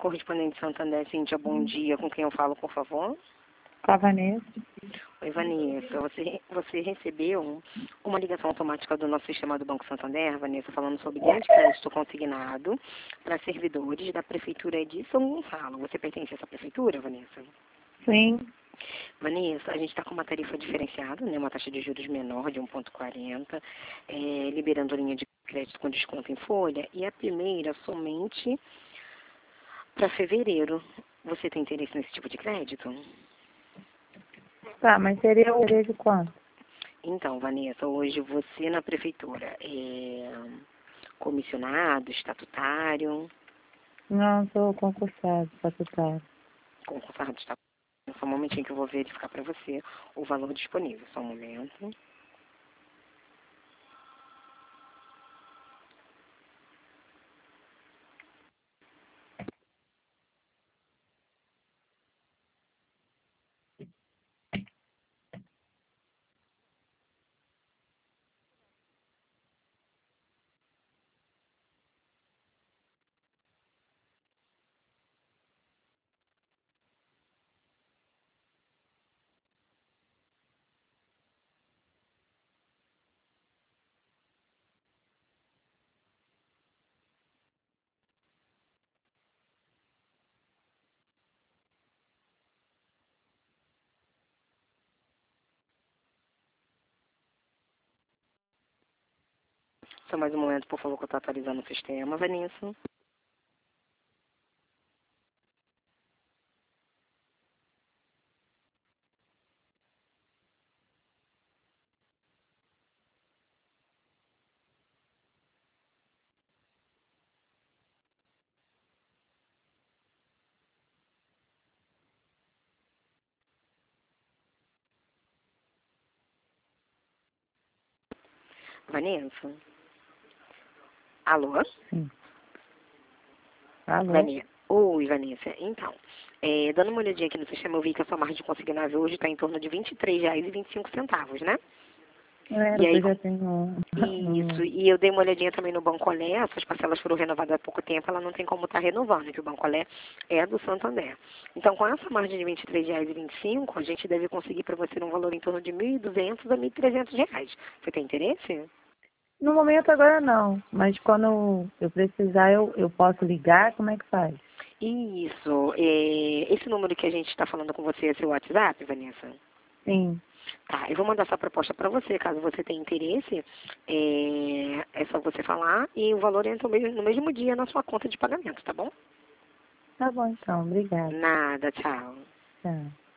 correspondente Santander, Cíntia, bom dia. Com quem eu falo, por favor? Com a Vanessa. Oi, Vanessa. Você recebeu uma ligação automática do nosso sistema do Banco Santander, Vanessa, falando sobre linha de crédito consignado para servidores da Prefeitura de São Gonçalo. Você pertence a essa prefeitura, Vanessa? Sim. Vanessa, a gente está com uma tarifa diferenciada, né, uma taxa de juros menor de 1,40, liberando linha de crédito com desconto em folha, e a primeira somente para fevereiro. Você tem interesse nesse tipo de crédito? Tá, mas seria o de quanto? Então, Vanessa, hoje você na prefeitura é comissionado, estatutário, Não, sou concursado, estatutário. concursado estatutário. Só um momentinho que eu vou verificar para você o valor disponível. Só um momento. Só mais um momento, por favor, que eu estou atualizando o sistema, Vanessa. Vanessa? Alô? Sim. Alô? Oi, Vanessa. Então, dando uma olhadinha aqui no sistema, eu vi que a sua margem de consignável hoje está em torno de R$ 23,25, né? E Porque aí, eu já tenho isso, e eu dei uma olhadinha também no Banco Olé, essas parcelas foram renovadas há pouco tempo, ela não tem como estar renovando, que o Banco Olé é do Santander. Então, com essa margem de R$ 23,25, a gente deve conseguir para você um valor em torno de R$ 1.200 a R$ 1.300. Você tem interesse? No momento agora não, mas quando eu precisar eu posso ligar, como é que faz? Isso. Esse número que a gente está falando com você é seu WhatsApp, Vanessa? Sim. Tá, eu vou mandar essa proposta para você, caso você tenha interesse. É só você falar e o valor entra no mesmo dia na sua conta de pagamento, tá bom? Tá bom então, obrigada. Nada, tchau. Tchau.